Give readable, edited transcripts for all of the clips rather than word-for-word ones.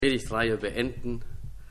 Predigtreihe beenden,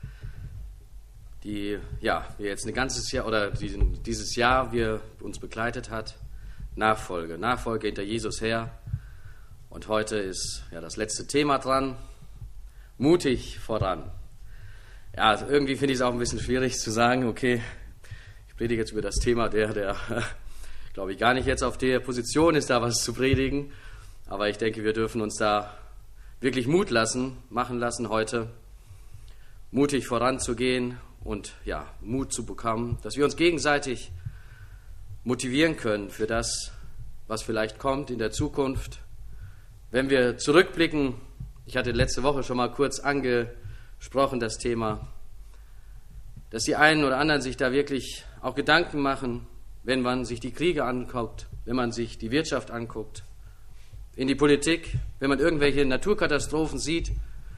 die wir jetzt ein ganzes Jahr oder dieses Jahr uns begleitet hat. Nachfolge hinter Jesus her. Und heute ist das letzte Thema dran. Mutig voran. Ja, also irgendwie finde ich es auch ein bisschen schwierig zu sagen, okay, ich predige jetzt über das Thema, der glaube ich gar nicht jetzt auf der Position ist, da was zu predigen. Aber ich denke, wir dürfen uns da wirklich Mut machen lassen heute, mutig voranzugehen und Mut zu bekommen, dass wir uns gegenseitig motivieren können für das, was vielleicht kommt in der Zukunft. Wenn wir zurückblicken, ich hatte letzte Woche schon mal kurz angesprochen, das Thema, dass die einen oder anderen sich da wirklich auch Gedanken machen, wenn man sich die Kriege anguckt, wenn man sich die Wirtschaft anguckt, in die Politik, wenn man irgendwelche Naturkatastrophen sieht,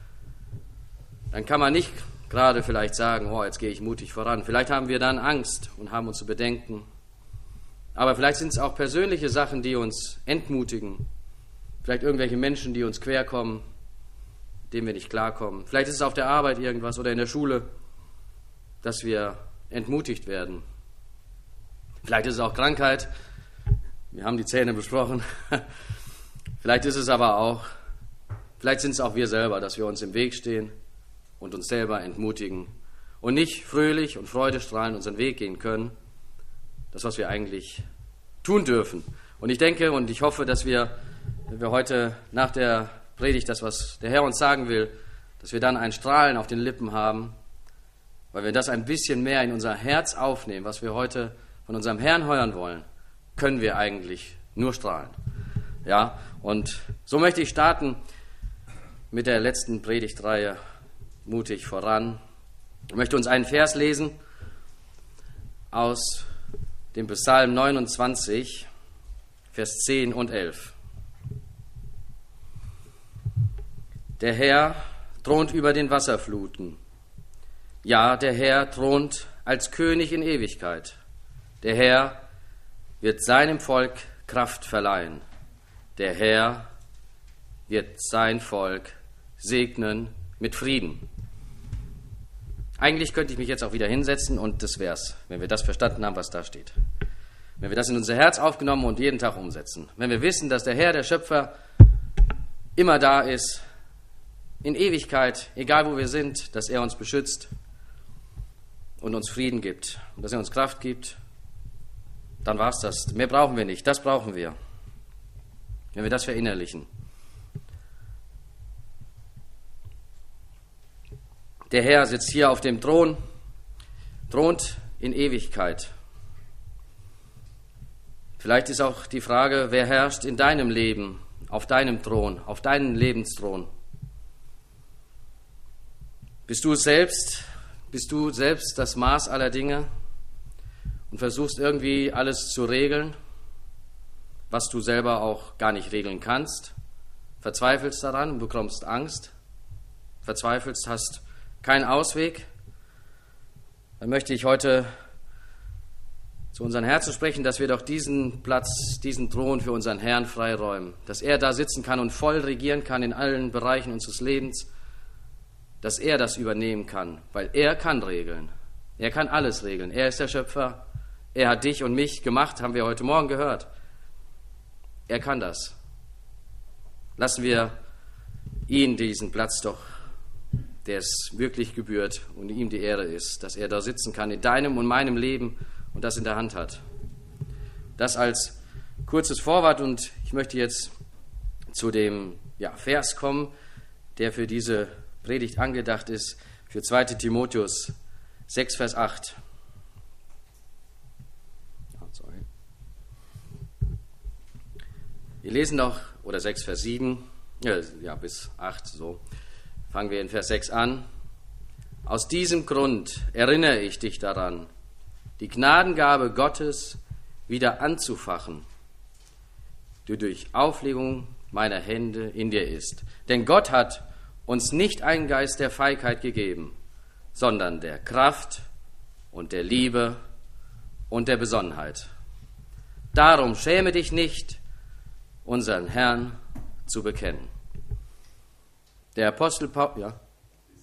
dann kann man nicht gerade vielleicht sagen, jetzt gehe ich mutig voran. Vielleicht haben wir dann Angst und haben uns zu bedenken. Aber vielleicht sind es auch persönliche Sachen, die uns entmutigen. Vielleicht irgendwelche Menschen, die uns querkommen, denen wir nicht klarkommen. Vielleicht ist es auf der Arbeit irgendwas oder in der Schule, dass wir entmutigt werden. Vielleicht ist es auch Krankheit. Wir haben die Zähne besprochen. Vielleicht ist es aber auch, vielleicht sind es auch wir selber, dass wir uns im Weg stehen und uns selber entmutigen und nicht fröhlich und freudestrahlend unseren Weg gehen können, das, was wir eigentlich tun dürfen. Und ich denke und ich hoffe, dass wenn wir heute nach der Predigt das, was der Herr uns sagen will, dass wir dann ein Strahlen auf den Lippen haben, weil wir das ein bisschen mehr in unser Herz aufnehmen, was wir heute von unserem Herrn hören wollen, können wir eigentlich nur strahlen. Ja, und so möchte ich starten mit der letzten Predigtreihe, mutig voran. Ich möchte uns einen Vers lesen aus dem Psalm 29, Vers 10 und 11. Der Herr thront über den Wasserfluten. Ja, der Herr thront als König in Ewigkeit. Der Herr wird seinem Volk Kraft verleihen. Der Herr wird sein Volk segnen mit Frieden. Eigentlich könnte ich mich jetzt auch wieder hinsetzen und das wär's, wenn wir das verstanden haben, was da steht. Wenn wir das in unser Herz aufgenommen und jeden Tag umsetzen. Wenn wir wissen, dass der Herr, der Schöpfer, immer da ist, in Ewigkeit, egal wo wir sind, dass er uns beschützt und uns Frieden gibt und dass er uns Kraft gibt, dann war's das. Mehr brauchen wir nicht, das brauchen wir. Wenn wir das verinnerlichen. Der Herr sitzt hier auf dem Thron, thront in Ewigkeit. Vielleicht ist auch die Frage, wer herrscht in deinem Leben, auf deinem Thron, auf deinem Lebensthron? Bist du selbst das Maß aller Dinge und versuchst irgendwie alles zu regeln, was du selber auch gar nicht regeln kannst, verzweifelst daran und bekommst Angst, verzweifelst, hast keinen Ausweg, dann möchte ich heute zu unseren Herzen sprechen, dass wir doch diesen Platz, diesen Thron für unseren Herrn freiräumen, dass er da sitzen kann und voll regieren kann in allen Bereichen unseres Lebens, dass er das übernehmen kann, weil er kann regeln, er kann alles regeln, er ist der Schöpfer, er hat dich und mich gemacht, haben wir heute Morgen gehört. Er kann das. Lassen wir ihn diesen Platz doch, der es wirklich gebührt und ihm die Ehre ist, dass er da sitzen kann in deinem und meinem Leben und das in der Hand hat. Das als kurzes Vorwort und ich möchte jetzt zu dem Vers kommen, der für diese Predigt angedacht ist, für 2. Timotheus 6, Vers 8. Wir lesen noch, oder 6, Vers 7, bis 8, so. Fangen wir in Vers 6 an. Aus diesem Grund erinnere ich dich daran, die Gnadengabe Gottes wieder anzufachen, die durch Auflegung meiner Hände in dir ist. Denn Gott hat uns nicht einen Geist der Feigheit gegeben, sondern der Kraft und der Liebe und der Besonnenheit. Darum schäme dich nicht, unseren Herrn zu bekennen. Der Apostel Paulus,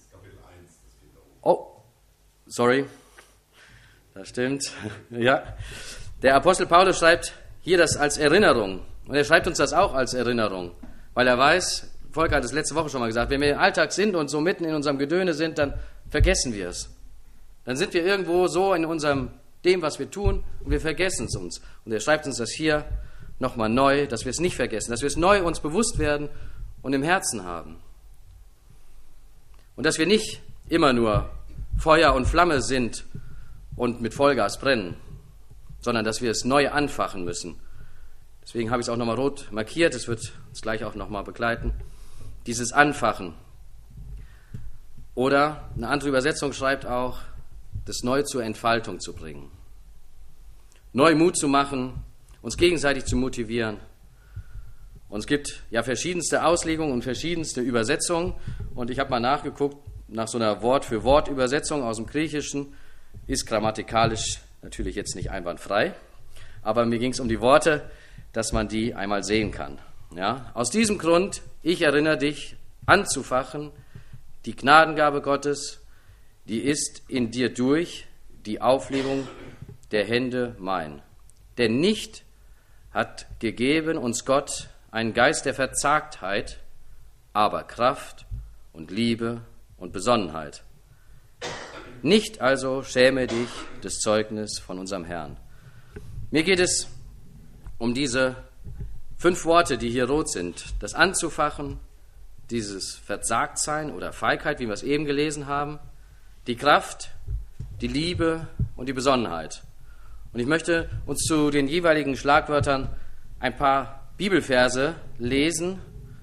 Oh, sorry, das stimmt. Ja, der Apostel Paulus schreibt hier das als Erinnerung. Und er schreibt uns das auch als Erinnerung, weil er weiß, Volker hat es letzte Woche schon mal gesagt, wenn wir im Alltag sind und so mitten in unserem Gedöne sind, dann vergessen wir es. Dann sind wir irgendwo so in dem, was wir tun, und wir vergessen es uns. Und er schreibt uns das hier nochmal neu, dass wir es nicht vergessen, dass wir es neu uns bewusst werden und im Herzen haben. Und dass wir nicht immer nur Feuer und Flamme sind und mit Vollgas brennen, sondern dass wir es neu anfachen müssen. Deswegen habe ich es auch nochmal rot markiert, es wird uns gleich auch nochmal begleiten. Dieses Anfachen. Oder eine andere Übersetzung schreibt auch, das neu zur Entfaltung zu bringen. Neu Mut zu machen, uns gegenseitig zu motivieren. Und es gibt ja verschiedenste Auslegungen und verschiedenste Übersetzungen. Und ich habe mal nachgeguckt, nach so einer Wort-für-Wort-Übersetzung aus dem Griechischen, ist grammatikalisch natürlich jetzt nicht einwandfrei. Aber mir ging es um die Worte, dass man die einmal sehen kann. Ja? Aus diesem Grund, ich erinnere dich anzufachen, die Gnadengabe Gottes, die ist in dir durch die Auflegung der Hände mein. Denn nicht hat gegeben uns Gott einen Geist der Verzagtheit, aber Kraft und Liebe und Besonnenheit. Nicht also schäme dich des Zeugnis von unserem Herrn. Mir geht es um diese 5 Worte, die hier rot sind. Das Anzufachen, dieses Verzagtsein oder Feigheit, wie wir es eben gelesen haben, die Kraft, die Liebe und die Besonnenheit. Und ich möchte uns zu den jeweiligen Schlagwörtern ein paar Bibelverse lesen,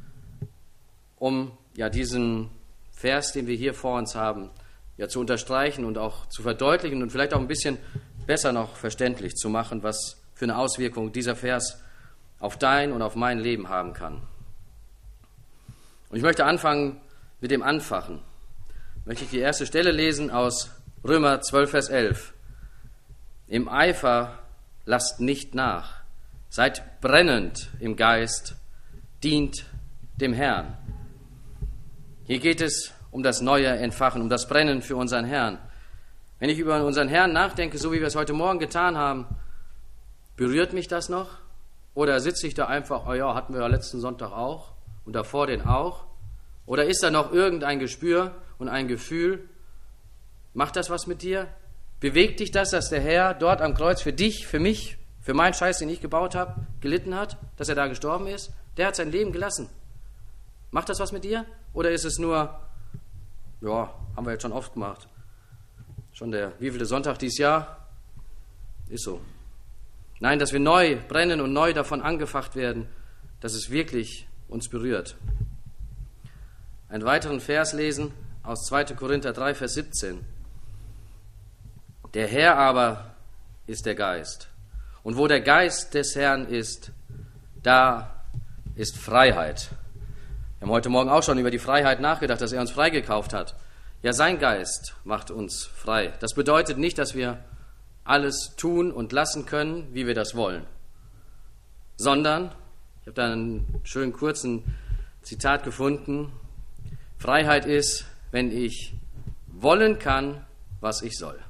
um ja diesen Vers, den wir hier vor uns haben, ja zu unterstreichen und auch zu verdeutlichen und vielleicht auch ein bisschen besser noch verständlich zu machen, was für eine Auswirkung dieser Vers auf dein und auf mein Leben haben kann. Und ich möchte anfangen mit dem Anfachen. Möchte ich die erste Stelle lesen aus Römer 12, Vers 11. Im Eifer lasst nicht nach, seid brennend im Geist, dient dem Herrn. Hier geht es um das neue Entfachen, um das Brennen für unseren Herrn. Wenn ich über unseren Herrn nachdenke, so wie wir es heute Morgen getan haben, berührt mich das noch? Oder sitze ich da einfach, oh ja, hatten wir ja letzten Sonntag auch und davor den auch? Oder ist da noch irgendein Gespür und ein Gefühl? Macht das was mit dir? Bewegt dich das, dass der Herr dort am Kreuz für dich, für mich, für meinen Scheiß, den ich gebaut habe, gelitten hat, dass er da gestorben ist? Der hat sein Leben gelassen. Macht das was mit dir? Oder ist es nur, ja, haben wir jetzt schon oft gemacht. Schon der wievielte Sonntag dieses Jahr? Ist so. Nein, dass wir neu brennen und neu davon angefacht werden, dass es wirklich uns berührt. Einen weiteren Vers lesen aus 2. Korinther 3, Vers 17. Der Herr aber ist der Geist. Und wo der Geist des Herrn ist, da ist Freiheit. Wir haben heute Morgen auch schon über die Freiheit nachgedacht, dass er uns freigekauft hat. Ja, sein Geist macht uns frei. Das bedeutet nicht, dass wir alles tun und lassen können, wie wir das wollen, sondern, ich habe da einen schönen kurzen Zitat gefunden, Freiheit ist, wenn ich wollen kann, was ich soll.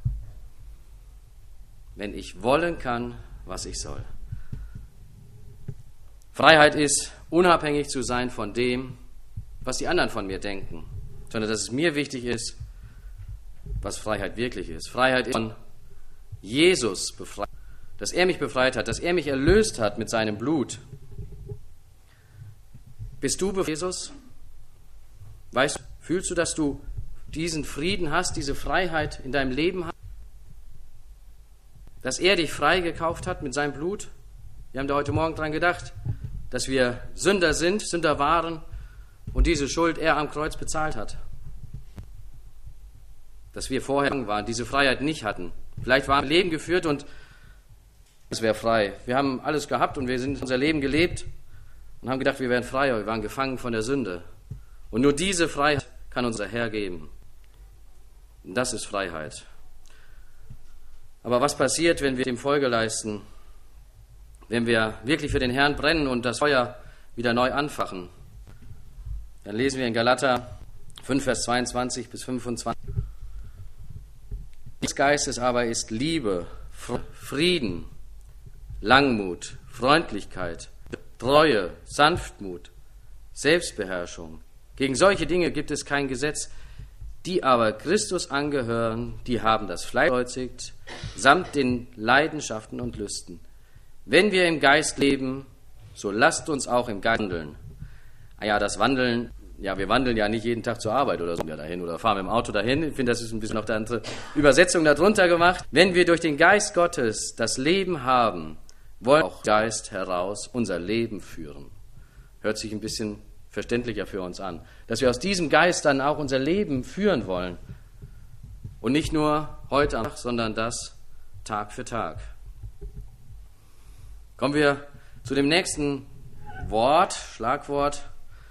Wenn ich wollen kann, was ich soll. Freiheit ist, unabhängig zu sein von dem, was die anderen von mir denken, sondern dass es mir wichtig ist, was Freiheit wirklich ist. Freiheit ist von Jesus befreit, dass er mich befreit hat, dass er mich erlöst hat mit seinem Blut. Bist du befreit, Jesus? Weißt du, fühlst du, dass du diesen Frieden hast, diese Freiheit in deinem Leben hast? Dass er dich frei gekauft hat mit seinem Blut? Wir haben da heute Morgen dran gedacht, dass wir Sünder sind, Sünder waren und diese Schuld er am Kreuz bezahlt hat. Dass wir vorher waren, diese Freiheit nicht hatten. Vielleicht waren wir Leben geführt und es wäre frei. Wir haben alles gehabt und wir sind unser Leben gelebt und haben gedacht, wir wären frei, aber wir waren gefangen von der Sünde. Und nur diese Freiheit kann unser Herr geben. Und das ist Freiheit. Aber was passiert, wenn wir dem Folge leisten? Wenn wir wirklich für den Herrn brennen und das Feuer wieder neu anfachen? Dann lesen wir in Galater 5, Vers 22 bis 25. des Geistes aber ist Liebe, Frieden, Langmut, Freundlichkeit, Treue, Sanftmut, Selbstbeherrschung. Gegen solche Dinge gibt es kein Gesetz. Die aber Christus angehören, die haben das Fleisch gekreuzigt, samt den Leidenschaften und Lüsten. Wenn wir im Geist leben, so lasst uns auch im Geist wandeln. Ja, das Wandeln, ja, wir wandeln ja nicht jeden Tag zur Arbeit oder so dahin oder fahren mit dem Auto dahin. Ich finde, das ist ein bisschen noch eine andere Übersetzung darunter gemacht. Wenn wir durch den Geist Gottes das Leben haben, wollen wir auch Geist heraus unser Leben führen. Hört sich ein bisschen verständlicher für uns an. Dass wir aus diesem Geist dann auch unser Leben führen wollen. Und nicht nur heute am Tag, sondern das Tag für Tag. Kommen wir zu dem nächsten Wort, Schlagwort.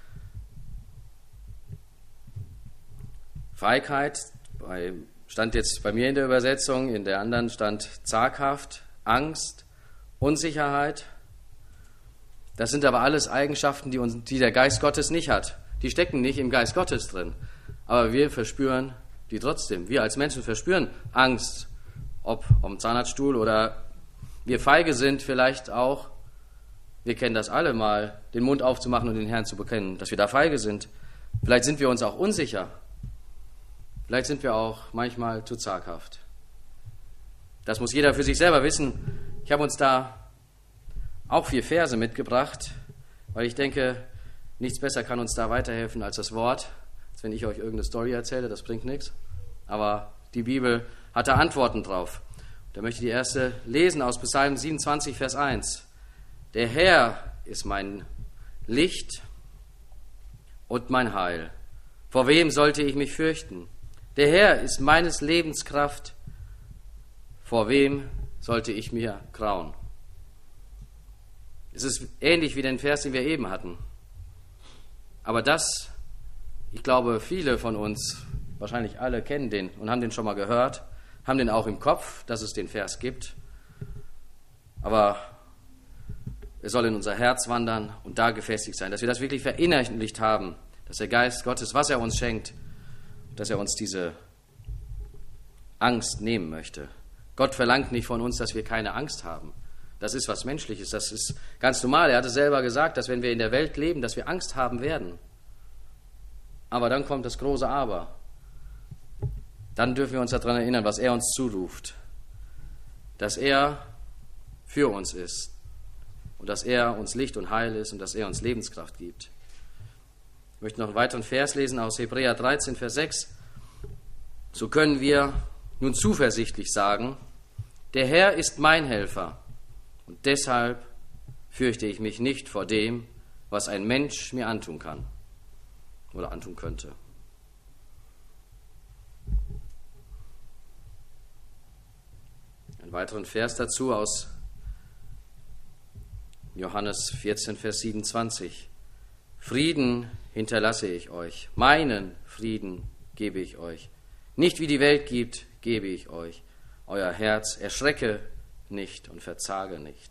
Feigheit, stand jetzt bei mir in der Übersetzung, in der anderen stand zaghaft, Angst, Unsicherheit. Das sind aber alles Eigenschaften, die der Geist Gottes nicht hat. Die stecken nicht im Geist Gottes drin. Aber wir verspüren die trotzdem. Wir als Menschen verspüren Angst, ob am Zahnarztstuhl oder wir feige sind vielleicht auch. Wir kennen das alle mal, den Mund aufzumachen und den Herrn zu bekennen, dass wir da feige sind. Vielleicht sind wir uns auch unsicher. Vielleicht sind wir auch manchmal zu zaghaft. Das muss jeder für sich selber wissen. Ich habe uns da auch 4 Verse mitgebracht, weil ich denke, nichts besser kann uns da weiterhelfen als das Wort. Als wenn ich euch irgendeine Story erzähle, das bringt nichts. Aber die Bibel hat da Antworten drauf. Da möchte ich die erste lesen aus Psalm 27, Vers 1. Der Herr ist mein Licht und mein Heil. Vor wem sollte ich mich fürchten? Der Herr ist meines Lebens Kraft. Vor wem sollte ich mir grauen? Es ist ähnlich wie den Vers, den wir eben hatten. Aber das, ich glaube, viele von uns, wahrscheinlich alle, kennen den und haben den schon mal gehört, haben den auch im Kopf, dass es den Vers gibt. Aber er soll in unser Herz wandern und da gefestigt sein, dass wir das wirklich verinnerlicht haben, dass der Geist Gottes, was er uns schenkt, dass er uns diese Angst nehmen möchte. Gott verlangt nicht von uns, dass wir keine Angst haben. Das ist was Menschliches, das ist ganz normal. Er hatte selber gesagt, dass wenn wir in der Welt leben, dass wir Angst haben werden. Aber dann kommt das große Aber. Dann dürfen wir uns daran erinnern, was er uns zuruft. Dass er für uns ist und dass er uns Licht und Heil ist und dass er uns Lebenskraft gibt. Ich möchte noch einen weiteren Vers lesen aus Hebräer 13, Vers 6. So können wir nun zuversichtlich sagen, der Herr ist mein Helfer und deshalb fürchte ich mich nicht vor dem, was ein Mensch mir antun kann oder antun könnte. Einen weiteren Vers dazu aus Johannes 14, Vers 27. Frieden hinterlasse ich euch, meinen Frieden gebe ich euch. Nicht wie die Welt gibt, gebe ich euch. Euer Herz erschrecke nicht und verzage nicht.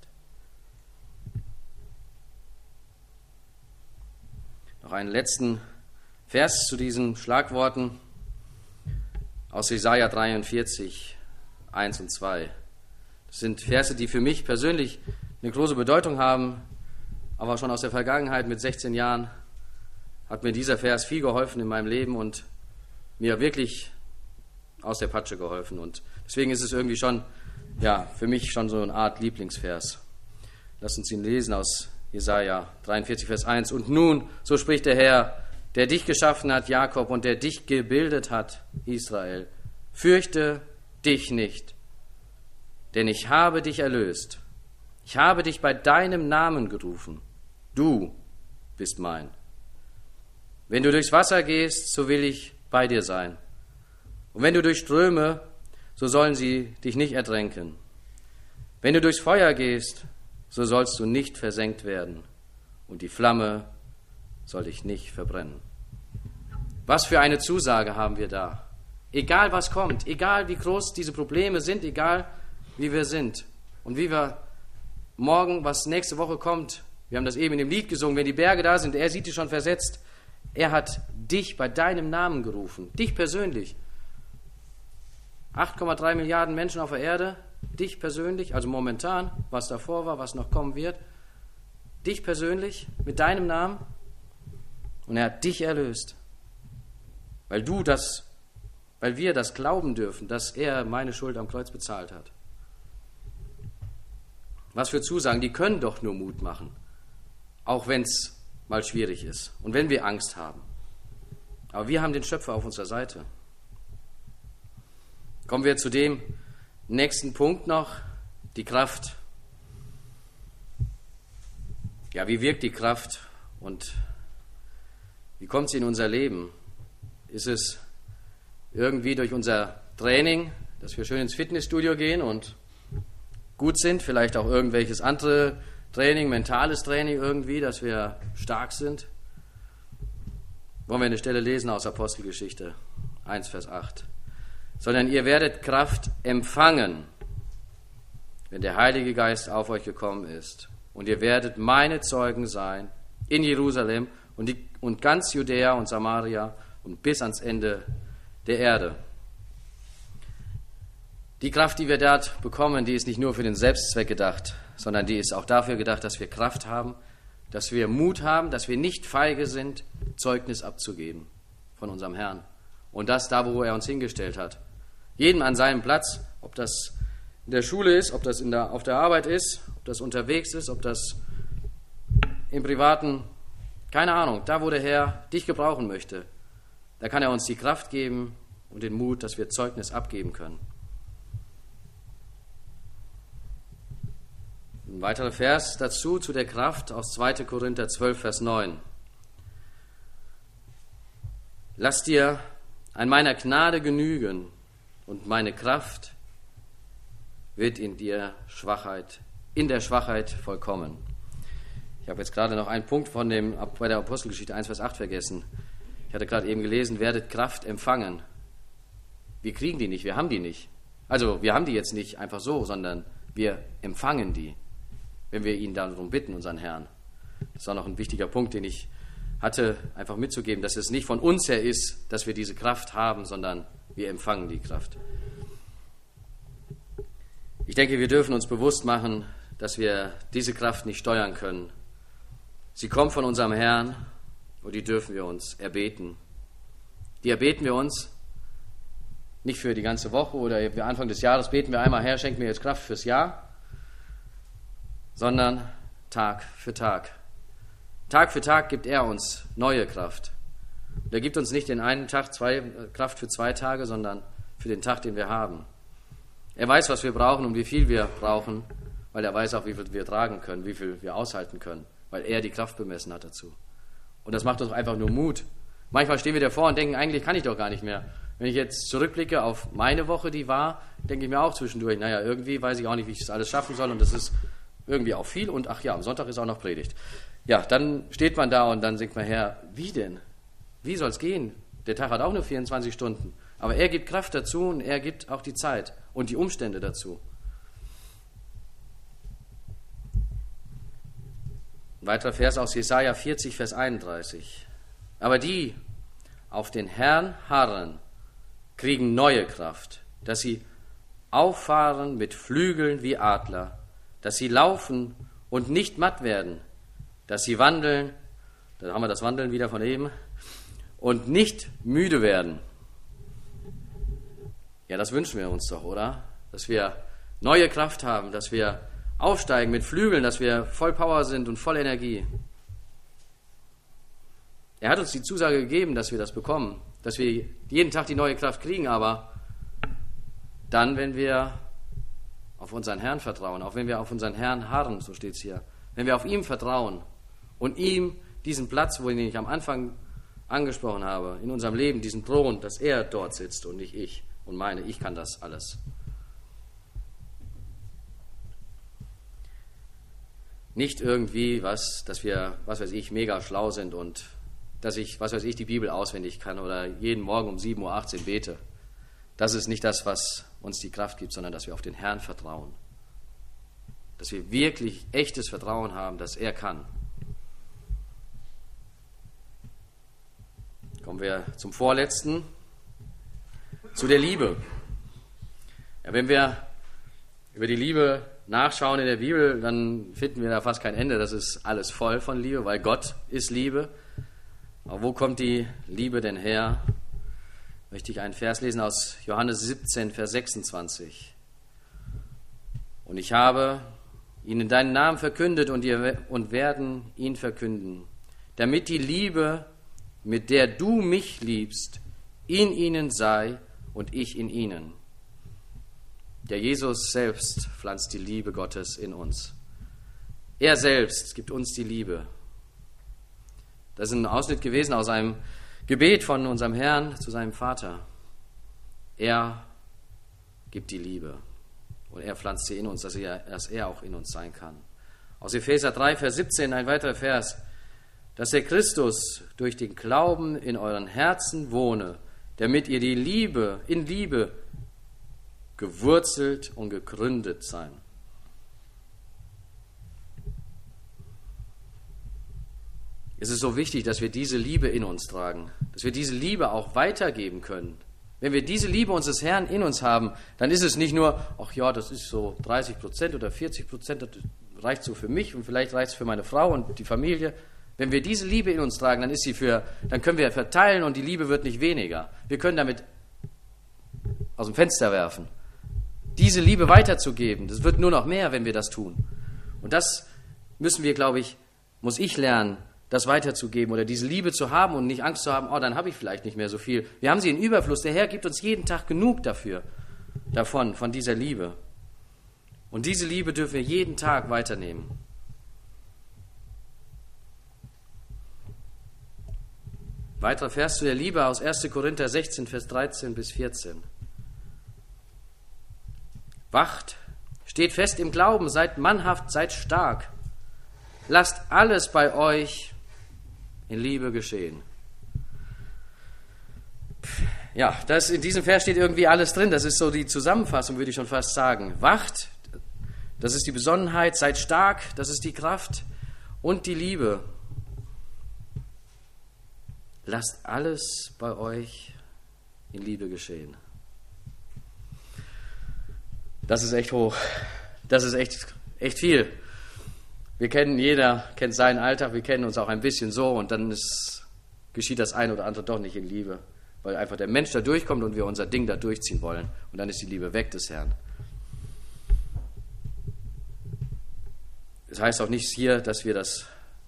Noch einen letzten Vers zu diesen Schlagworten aus Jesaja 43, 1 und 2. Das sind Verse, die für mich persönlich eine große Bedeutung haben, aber schon aus der Vergangenheit mit 16 Jahren hat mir dieser Vers viel geholfen in meinem Leben und mir wirklich aus der Patsche geholfen. Und deswegen ist es irgendwie schon, ja, für mich schon so eine Art Lieblingsvers. Lass uns ihn lesen aus Jesaja 43, Vers 1. Und nun, so spricht der Herr, der dich geschaffen hat, Jakob, und der dich gebildet hat, Israel. Fürchte dich nicht, denn ich habe dich erlöst. Ich habe dich bei deinem Namen gerufen. Du bist mein. Wenn du durchs Wasser gehst, so will ich bei dir sein. Und wenn du durch Ströme, so sollen sie dich nicht ertränken. Wenn du durchs Feuer gehst, so sollst du nicht versenkt werden. Und die Flamme soll dich nicht verbrennen. Was für eine Zusage haben wir da? Egal was kommt, egal wie groß diese Probleme sind, egal wie wir sind und wie wir morgen, was nächste Woche kommt, wir haben das eben in dem Lied gesungen, wenn die Berge da sind, er sieht dich schon versetzt. Er hat dich bei deinem Namen gerufen, dich persönlich. 8,3 Milliarden Menschen auf der Erde, dich persönlich, also momentan, was davor war, was noch kommen wird, dich persönlich mit deinem Namen, und er hat dich erlöst, weil wir das glauben dürfen, dass er meine Schuld am Kreuz bezahlt hat. Was für Zusagen, die können doch nur Mut machen, auch wenn es mal schwierig ist und wenn wir Angst haben. Aber wir haben den Schöpfer auf unserer Seite. Kommen wir zu dem nächsten Punkt noch, die Kraft. Ja, wie wirkt die Kraft und wie kommt sie in unser Leben? Ist es irgendwie durch unser Training, dass wir schön ins Fitnessstudio gehen und gut sind, vielleicht auch irgendwelches andere Training, mentales Training irgendwie, dass wir stark sind? Wollen wir eine Stelle lesen aus Apostelgeschichte 1, Vers 8. Sondern ihr werdet Kraft empfangen, wenn der Heilige Geist auf euch gekommen ist. Und ihr werdet meine Zeugen sein in Jerusalem und ganz Judäa und Samaria und bis ans Ende der Erde. Die Kraft, die wir dort bekommen, die ist nicht nur für den Selbstzweck gedacht, sondern die ist auch dafür gedacht, dass wir Kraft haben, dass wir Mut haben, dass wir nicht feige sind, Zeugnis abzugeben von unserem Herrn. Und das da, wo er uns hingestellt hat. Jedem an seinem Platz, ob das in der Schule ist, ob das auf der Arbeit ist, ob das unterwegs ist, ob das im Privaten, keine Ahnung, da wo der Herr dich gebrauchen möchte, da kann er uns die Kraft geben und den Mut, dass wir Zeugnis abgeben können. Ein weiterer Vers dazu, zu der Kraft aus 2. Korinther 12, Vers 9. Lass dir an meiner Gnade genügen, und meine Kraft wird in der Schwachheit vollkommen. Ich habe jetzt gerade noch einen Punkt bei der Apostelgeschichte 1, Vers 8 vergessen. Ich hatte gerade eben gelesen, werdet Kraft empfangen. Wir kriegen die nicht, wir haben die nicht. Also wir haben die jetzt nicht einfach so, sondern wir empfangen die, wenn wir ihn darum bitten, unseren Herrn. Das ist auch noch ein wichtiger Punkt, den ich hatte, einfach mitzugeben, dass es nicht von uns her ist, dass wir diese Kraft haben, sondern wir empfangen die Kraft. Ich denke, wir dürfen uns bewusst machen, dass wir diese Kraft nicht steuern können. Sie kommt von unserem Herrn und die dürfen wir uns erbeten. Die erbeten wir uns nicht für die ganze Woche oder Anfang des Jahres beten wir einmal, Herr, schenk mir jetzt Kraft fürs Jahr, sondern Tag für Tag. Tag für Tag gibt er uns neue Kraft. Und er gibt uns nicht den einen Tag Kraft für 2 Tage, sondern für den Tag, den wir haben. Er weiß, was wir brauchen und wie viel wir brauchen, weil er weiß auch, wie viel wir tragen können, wie viel wir aushalten können, weil er die Kraft bemessen hat dazu. Und das macht uns einfach nur Mut. Manchmal stehen wir davor und denken, eigentlich kann ich doch gar nicht mehr. Wenn ich jetzt zurückblicke auf meine Woche, die war, denke ich mir auch zwischendurch, naja, irgendwie weiß ich auch nicht, wie ich das alles schaffen soll und das ist irgendwie auch viel und ach ja, am Sonntag ist auch noch Predigt. Ja, dann steht man da und dann denkt man, Herr, wie denn? Wie soll es gehen? Der Tag hat auch nur 24 Stunden. Aber er gibt Kraft dazu und er gibt auch die Zeit und die Umstände dazu. Ein weiterer Vers aus Jesaja 40, Vers 31. Aber die auf den Herrn harren, kriegen neue Kraft, dass sie auffahren mit Flügeln wie Adler, dass sie laufen und nicht matt werden, dass sie wandeln, da haben wir das Wandeln wieder von eben, und nicht müde werden. Ja, das wünschen wir uns doch, oder? Dass wir neue Kraft haben, dass wir aufsteigen mit Flügeln, dass wir voll Power sind und voll Energie. Er hat uns die Zusage gegeben, dass wir das bekommen, dass wir jeden Tag die neue Kraft kriegen, aber dann, wenn wir auf unseren Herrn vertrauen, auch wenn wir auf unseren Herrn harren, so steht es hier, wenn wir auf ihm vertrauen und ihm diesen Platz, den ich am Anfang angesprochen habe, in unserem Leben, diesen Thron, dass er dort sitzt und nicht ich und meine, ich kann das alles. Nicht irgendwie dass wir, mega schlau sind und dass ich, die Bibel auswendig kann oder jeden Morgen um 7:18 Uhr bete. Das ist nicht das, was uns die Kraft gibt, sondern dass wir auf den Herrn vertrauen. Dass wir wirklich echtes Vertrauen haben, dass er kann. Kommen wir zum Vorletzten, zu der Liebe. Ja, wenn wir über die Liebe nachschauen in der Bibel, dann finden wir da fast kein Ende. Das ist alles voll von Liebe, weil Gott ist Liebe. Aber wo kommt die Liebe denn her? Möchte ich einen Vers lesen aus Johannes 17, Vers 26. Und ich habe ihnen deinen Namen verkündet und werden ihn verkünden, damit die Liebe, mit der du mich liebst, in ihnen sei und ich in ihnen. Der Jesus selbst pflanzt die Liebe Gottes in uns. Er selbst gibt uns die Liebe. Das ist ein Ausschnitt gewesen aus einem Gebet von unserem Herrn zu seinem Vater. Er gibt die Liebe und er pflanzt sie in uns, dass er auch in uns sein kann. Aus Epheser 3, Vers 17 ein weiterer Vers. Dass der Christus durch den Glauben in euren Herzen wohne, damit ihr in Liebe gewurzelt und gegründet sein. Es ist so wichtig, dass wir diese Liebe in uns tragen, dass wir diese Liebe auch weitergeben können. Wenn wir diese Liebe unseres Herrn in uns haben, dann ist es nicht nur, ach ja, das ist so 30% oder 40%, das reicht so für mich und vielleicht reicht es für meine Frau und die Familie. Wenn wir diese Liebe in uns tragen, dann können wir verteilen und die Liebe wird nicht weniger. Wir können damit aus dem Fenster werfen. Diese Liebe weiterzugeben, das wird nur noch mehr, wenn wir das tun. Und das müssen wir, muss ich lernen, das weiterzugeben oder diese Liebe zu haben und nicht Angst zu haben, oh, dann habe ich vielleicht nicht mehr so viel. Wir haben sie in Überfluss. Der Herr gibt uns jeden Tag genug von dieser Liebe. Und diese Liebe dürfen wir jeden Tag weiternehmen. Weiterer Vers zu der Liebe aus 1. Korinther 16, Vers 13 bis 14. Wacht, steht fest im Glauben, seid mannhaft, seid stark. Lasst alles bei euch in Liebe geschehen. Ja, in diesem Vers steht irgendwie alles drin. Das ist so die Zusammenfassung, würde ich schon fast sagen. Wacht, das ist die Besonnenheit, seid stark, das ist die Kraft und die Liebe. Lasst alles bei euch in Liebe geschehen. Das ist echt hoch. Das ist echt viel. Jeder kennt seinen Alltag, wir kennen uns auch ein bisschen so und dann geschieht das eine oder andere doch nicht in Liebe, weil einfach der Mensch da durchkommt und wir unser Ding da durchziehen wollen und dann ist die Liebe weg des Herrn. Es heißt auch nicht hier, dass wir das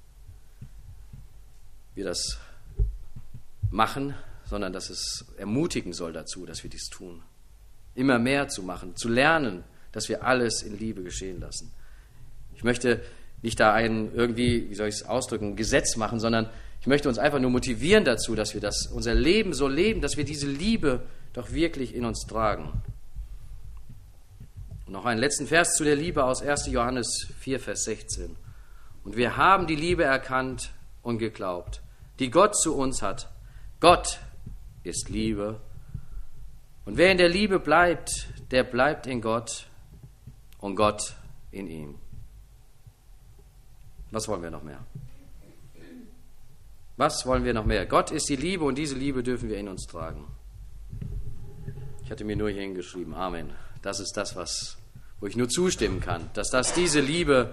machen, sondern dass es ermutigen soll dazu, dass wir dies tun. Immer mehr zu machen, zu lernen, dass wir alles in Liebe geschehen lassen. Ich möchte nicht da ein Gesetz machen, sondern ich möchte uns einfach nur motivieren dazu, dass wir unser Leben so leben, dass wir diese Liebe doch wirklich in uns tragen. Und noch einen letzten Vers zu der Liebe aus 1. Johannes 4, Vers 16. Und wir haben die Liebe erkannt und geglaubt, die Gott zu uns hat. Gott ist Liebe. Und wer in der Liebe bleibt, der bleibt in Gott und Gott in ihm. Was wollen wir noch mehr? Was wollen wir noch mehr? Gott ist die Liebe und diese Liebe dürfen wir in uns tragen. Ich hatte mir nur hier hingeschrieben, Amen. Das ist das, wo ich nur zustimmen kann, dass diese Liebe,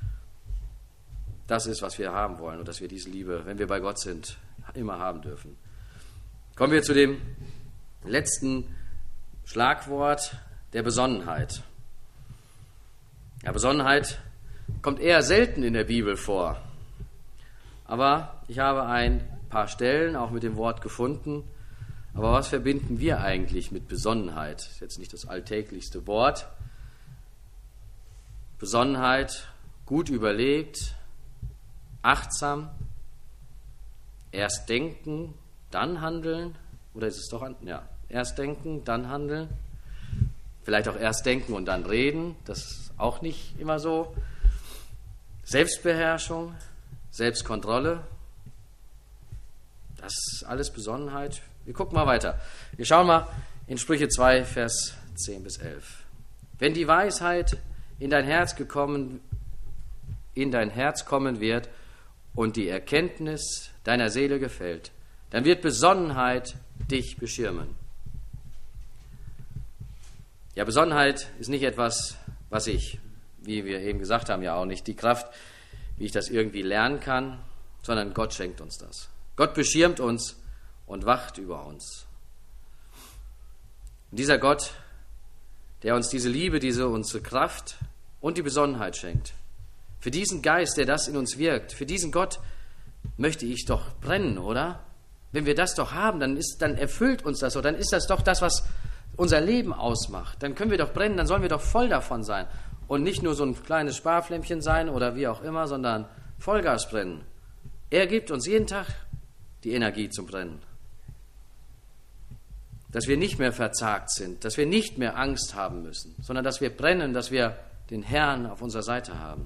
das ist, was wir haben wollen und dass wir diese Liebe, wenn wir bei Gott sind, immer haben dürfen. Kommen wir zu dem letzten Schlagwort der Besonnenheit. Ja, Besonnenheit kommt eher selten in der Bibel vor. Aber ich habe ein paar Stellen auch mit dem Wort gefunden. Aber was verbinden wir eigentlich mit Besonnenheit? Das ist jetzt nicht das alltäglichste Wort. Besonnenheit, gut überlegt, achtsam, erst denken, dann handeln. Oder ist es doch erst denken, dann handeln. Vielleicht auch erst denken und dann reden. Das ist auch nicht immer so. Selbstbeherrschung, Selbstkontrolle. Das ist alles Besonnenheit. Wir gucken mal weiter. Wir schauen mal in Sprüche 2, Vers 10 bis 11. Wenn die Weisheit in dein Herz kommen wird und die Erkenntnis deiner Seele gefällt, dann wird Besonnenheit dich beschirmen. Ja, Besonnenheit ist nicht etwas, was ich, wie wir eben gesagt haben, ja auch nicht die Kraft, wie ich das irgendwie lernen kann, sondern Gott schenkt uns das. Gott beschirmt uns und wacht über uns. Und dieser Gott, der uns diese Liebe, unsere Kraft und die Besonnenheit schenkt, für diesen Geist, der das in uns wirkt, für diesen Gott möchte ich doch brennen, oder? Wenn wir das doch haben, dann erfüllt uns das so, dann ist das doch das, was unser Leben ausmacht. Dann können wir doch brennen, dann sollen wir doch voll davon sein und nicht nur so ein kleines Sparflämmchen sein oder wie auch immer, sondern Vollgas brennen. Er gibt uns jeden Tag die Energie zum Brennen. Dass wir nicht mehr verzagt sind, dass wir nicht mehr Angst haben müssen, sondern dass wir brennen, dass wir den Herrn auf unserer Seite haben.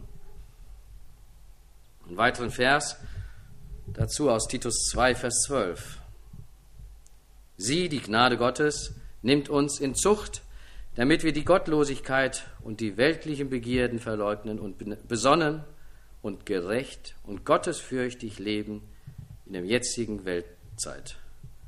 Einen weiteren Vers dazu aus Titus 2, Vers 12. Sie, die Gnade Gottes, nimmt uns in Zucht, damit wir die Gottlosigkeit und die weltlichen Begierden verleugnen und besonnen und gerecht und gottesfürchtig leben in der jetzigen Weltzeit.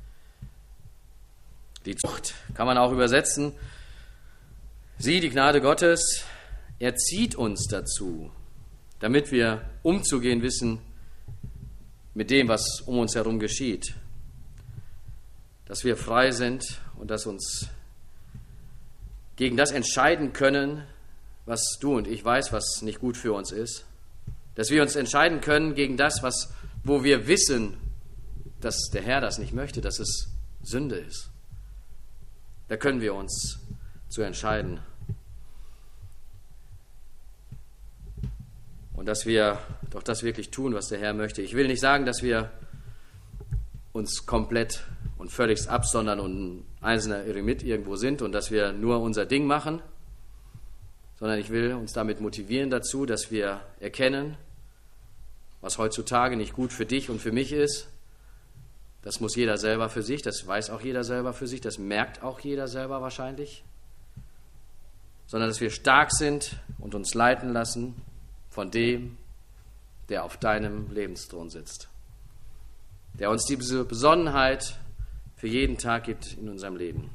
Die Zucht kann man auch übersetzen. Sie, die Gnade Gottes, erzieht uns dazu, damit wir umzugehen wissen mit dem, was um uns herum geschieht. Dass wir frei sind und dass uns gegen das entscheiden können, was du und ich weiß, was nicht gut für uns ist. Dass wir uns entscheiden können gegen das, wo wir wissen, dass der Herr das nicht möchte, dass es Sünde ist. Da können wir uns zu entscheiden. Und dass wir doch das wirklich tun, was der Herr möchte. Ich will nicht sagen, dass wir uns komplett und völlig absondern und ein einzelner Eremit irgendwo sind und dass wir nur unser Ding machen, sondern ich will uns damit motivieren dazu, dass wir erkennen, was heutzutage nicht gut für dich und für mich ist. Das muss jeder selber für sich, das weiß auch jeder selber für sich, das merkt auch jeder selber wahrscheinlich, sondern dass wir stark sind und uns leiten lassen von dem, der auf deinem Lebensthron sitzt, der uns diese Besonnenheit für jeden Tag gibt in unserem Leben.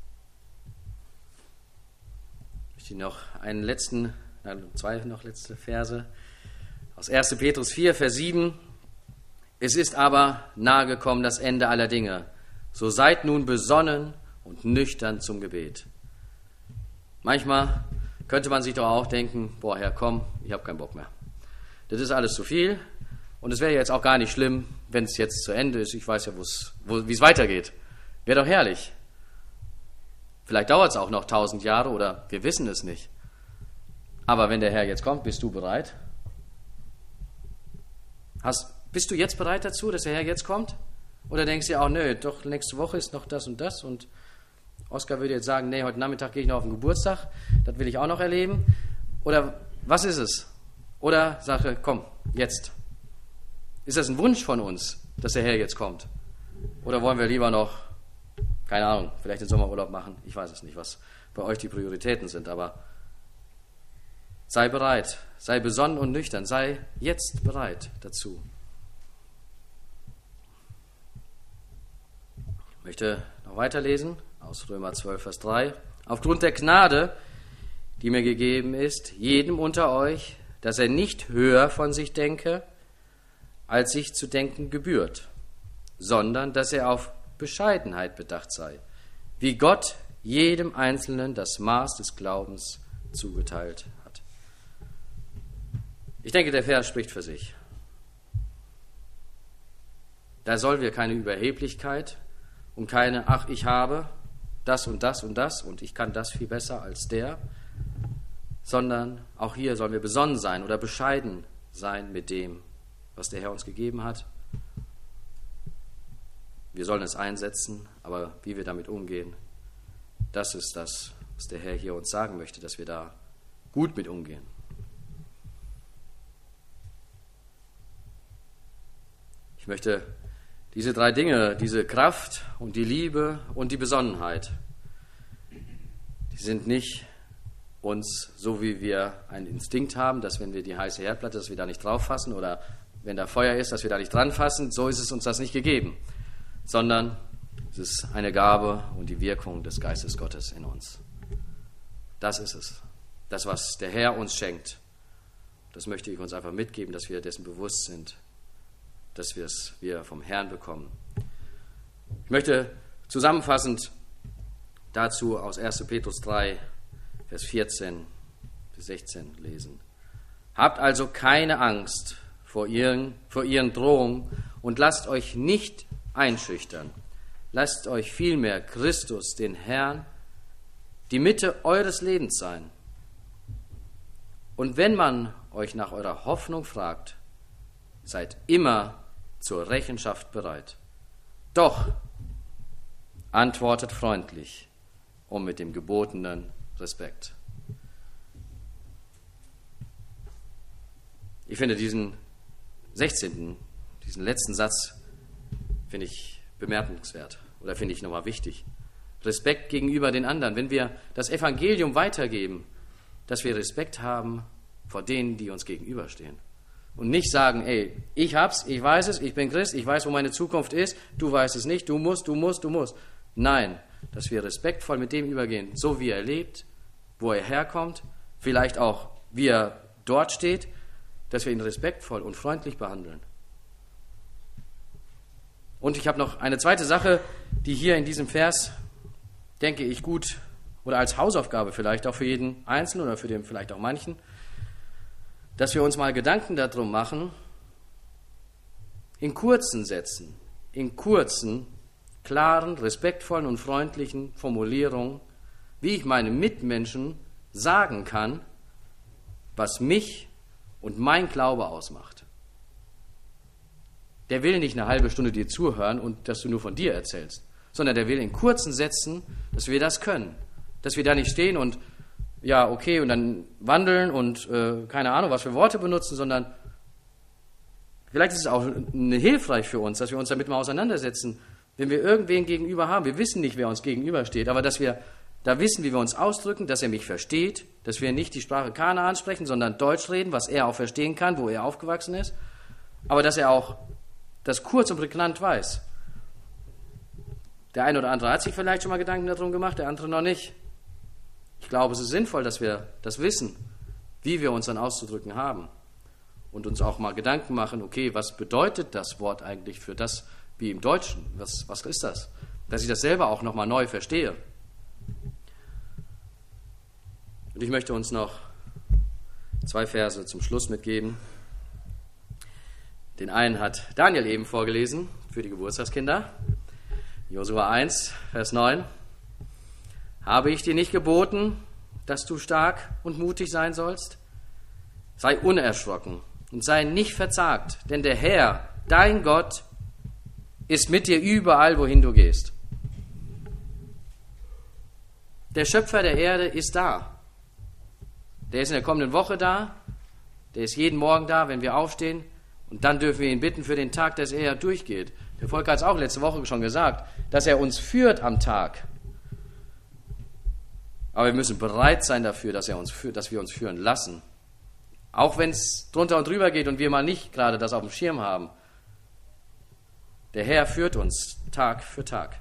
Ich möchte noch zwei letzte Verse aus 1. Petrus 4, Vers 7. Es ist aber nahe gekommen das Ende aller Dinge. So seid nun besonnen und nüchtern zum Gebet. Manchmal könnte man sich doch auch denken, boah, Herr, komm, ich habe keinen Bock mehr. Das ist alles zu viel und es wäre jetzt auch gar nicht schlimm, wenn es jetzt zu Ende ist. Ich weiß ja, wie es weitergeht. Wäre doch herrlich. Vielleicht dauert es auch noch 1000 Jahre oder wir wissen es nicht. Aber wenn der Herr jetzt kommt, bist du bereit? Bist du jetzt bereit dazu, dass der Herr jetzt kommt? Oder denkst du, nö, doch nächste Woche ist noch das und das und Oskar würde jetzt sagen, nee, heute Nachmittag gehe ich noch auf den Geburtstag, das will ich auch noch erleben. Oder was ist es? Oder sage, komm, jetzt. Ist das ein Wunsch von uns, dass der Herr jetzt kommt? Oder wollen wir lieber noch, keine Ahnung, vielleicht den Sommerurlaub machen? Ich weiß es nicht, was bei euch die Prioritäten sind, aber sei bereit, sei besonnen und nüchtern, sei jetzt bereit dazu. Ich möchte noch weiterlesen aus Römer 12, Vers 3. Aufgrund der Gnade, die mir gegeben ist, jedem unter euch, dass er nicht höher von sich denke, als sich zu denken gebührt, sondern dass er auf Bescheidenheit bedacht sei, wie Gott jedem Einzelnen das Maß des Glaubens zugeteilt hat. Ich denke, der Vers spricht für sich. Da sollen wir keine Überheblichkeit und keine, ich habe das und das und das und ich kann das viel besser als der, sondern auch hier sollen wir besonnen sein oder bescheiden sein mit dem, was der Herr uns gegeben hat. Wir sollen es einsetzen, aber wie wir damit umgehen, das ist das, was der Herr hier uns sagen möchte, dass wir da gut mit umgehen. Ich möchte diese 3 Dinge, diese Kraft und die Liebe und die Besonnenheit, die sind nicht uns, so wie wir einen Instinkt haben, dass wenn wir die heiße Herdplatte, dass wir da nicht drauf fassen oder wenn da Feuer ist, dass wir da nicht dran fassen, so ist es uns das nicht gegeben, sondern es ist eine Gabe und die Wirkung des Geistes Gottes in uns. Das ist es. Das, was der Herr uns schenkt. Das möchte ich uns einfach mitgeben, dass wir dessen bewusst sind, dass wir vom Herrn bekommen. Ich möchte zusammenfassend dazu aus 1. Petrus 3, Vers 14 bis 16 lesen. Habt also keine Angst vor ihren Drohungen und lasst euch nicht einschüchtern. Lasst euch vielmehr Christus, den Herrn, die Mitte eures Lebens sein. Und wenn man euch nach eurer Hoffnung fragt, seid immer zur Rechenschaft bereit. Doch antwortet freundlich und mit dem gebotenen Respekt. Ich finde diesen 16., diesen letzten Satz, finde ich bemerkenswert oder finde ich nochmal wichtig. Respekt gegenüber den anderen. Wenn wir das Evangelium weitergeben, dass wir Respekt haben vor denen, die uns gegenüberstehen. Und nicht sagen, ey, ich hab's, ich weiß es, ich bin Christ, ich weiß, wo meine Zukunft ist, du weißt es nicht, du musst. Nein, dass wir respektvoll mit dem übergehen, so wie er lebt, wo er herkommt, vielleicht auch, wie er dort steht, dass wir ihn respektvoll und freundlich behandeln. Und ich habe noch eine zweite Sache, die hier in diesem Vers, denke ich, gut oder als Hausaufgabe vielleicht auch für jeden Einzelnen oder für den vielleicht auch manchen, dass wir uns mal Gedanken darum machen, in kurzen Sätzen, in kurzen, klaren, respektvollen und freundlichen Formulierungen, wie ich meinem Mitmenschen sagen kann, was mich und mein Glaube ausmacht. Der will nicht eine halbe Stunde dir zuhören und dass du nur von dir erzählst, sondern der will in kurzen Sätzen, dass wir das können. Dass wir da nicht stehen und ja, okay, und dann wandeln und keine Ahnung, was für Worte benutzen, sondern vielleicht ist es auch hilfreich für uns, dass wir uns damit mal auseinandersetzen, wenn wir irgendwen gegenüber haben. Wir wissen nicht, wer uns gegenübersteht, aber dass wir da wissen, wie wir uns ausdrücken, dass er mich versteht, dass wir nicht die Sprache Kanaan sprechen, sondern Deutsch reden, was er auch verstehen kann, wo er aufgewachsen ist, aber dass er auch das kurz und prägnant weiß. Der eine oder andere hat sich vielleicht schon mal Gedanken darum gemacht, der andere noch nicht. Ich glaube, es ist sinnvoll, dass wir das wissen, wie wir uns dann auszudrücken haben und uns auch mal Gedanken machen, okay, was bedeutet das Wort eigentlich für das, wie im Deutschen? Was ist das? Dass ich das selber auch nochmal neu verstehe. Und ich möchte uns noch 2 Verse zum Schluss mitgeben. Den einen hat Daniel eben vorgelesen für die Geburtstagskinder. Josua 1, Vers 9. Habe ich dir nicht geboten, dass du stark und mutig sein sollst? Sei unerschrocken und sei nicht verzagt, denn der Herr, dein Gott, ist mit dir überall, wohin du gehst. Der Schöpfer der Erde ist da. Der ist in der kommenden Woche da. Der ist jeden Morgen da, wenn wir aufstehen. Und dann dürfen wir ihn bitten für den Tag, dass er durchgeht. Der Volker hat es auch letzte Woche schon gesagt, dass er uns führt am Tag. Aber wir müssen bereit sein dafür, dass wir uns führen lassen. Auch wenn es drunter und drüber geht und wir mal nicht gerade das auf dem Schirm haben. Der Herr führt uns Tag für Tag.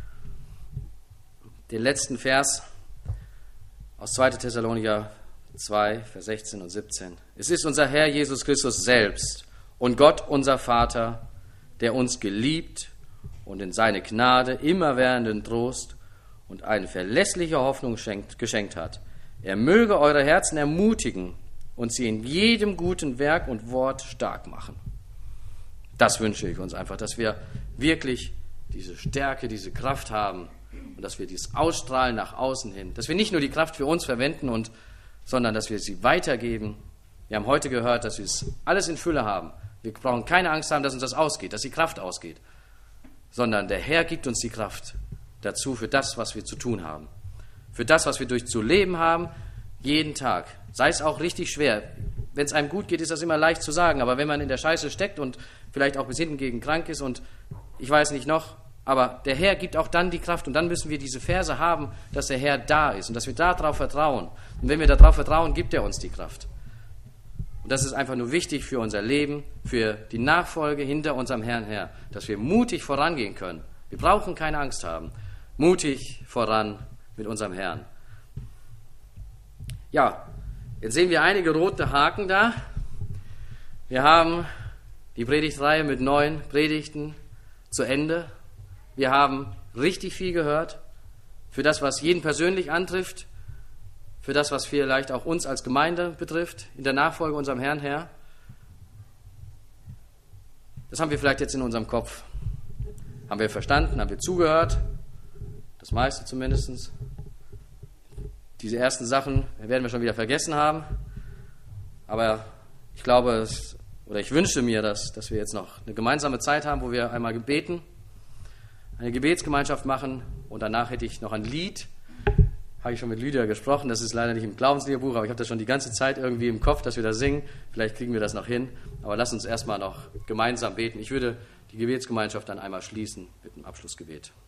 Den letzten Vers aus 2. Thessalonicher 2, Vers 16 und 17. Es ist unser Herr Jesus Christus selbst und Gott, unser Vater, der uns geliebt und in seine Gnade immerwährenden Trost und eine verlässliche Hoffnung geschenkt hat. Er möge eure Herzen ermutigen und sie in jedem guten Werk und Wort stark machen. Das wünsche ich uns einfach, dass wir wirklich diese Stärke, diese Kraft haben und dass wir dies ausstrahlen nach außen hin. Dass wir nicht nur die Kraft für uns verwenden, sondern dass wir sie weitergeben. Wir haben heute gehört, dass wir es alles in Fülle haben. Wir brauchen keine Angst haben, dass uns das ausgeht, dass die Kraft ausgeht, sondern der Herr gibt uns die Kraft dazu für das, was wir zu tun haben. Für das, was wir durchzuleben haben, jeden Tag. Sei es auch richtig schwer. Wenn es einem gut geht, ist das immer leicht zu sagen. Aber wenn man in der Scheiße steckt und vielleicht auch bis hinten gegen krank ist und ich weiß nicht noch, aber der Herr gibt auch dann die Kraft und dann müssen wir diese Verse haben, dass der Herr da ist und dass wir darauf vertrauen. Und wenn wir darauf vertrauen, gibt er uns die Kraft. Und das ist einfach nur wichtig für unser Leben, für die Nachfolge hinter unserem Herrn her, dass wir mutig vorangehen können. Wir brauchen keine Angst haben. Mutig voran mit unserem Herrn. Ja, jetzt sehen wir einige rote Haken da. Wir haben die Predigtreihe mit 9 Predigten zu Ende. Wir haben richtig viel gehört für das, was jeden persönlich antrifft, für das, was vielleicht auch uns als Gemeinde betrifft, in der Nachfolge unserem Herrn her. Das haben wir vielleicht jetzt in unserem Kopf. Haben wir verstanden, haben wir zugehört, das meiste zumindest. Diese ersten Sachen werden wir schon wieder vergessen haben. Aber ich glaube, ich wünsche mir, dass wir jetzt noch eine gemeinsame Zeit haben, wo wir einmal beten, eine Gebetsgemeinschaft machen und danach hätte ich noch ein Lied. Habe ich schon mit Lydia gesprochen, das ist leider nicht im Glaubensliederbuch, aber ich habe das schon die ganze Zeit irgendwie im Kopf, dass wir das singen. Vielleicht kriegen wir das noch hin, aber lass uns erstmal noch gemeinsam beten. Ich würde die Gebetsgemeinschaft dann einmal schließen mit einem Abschlussgebet.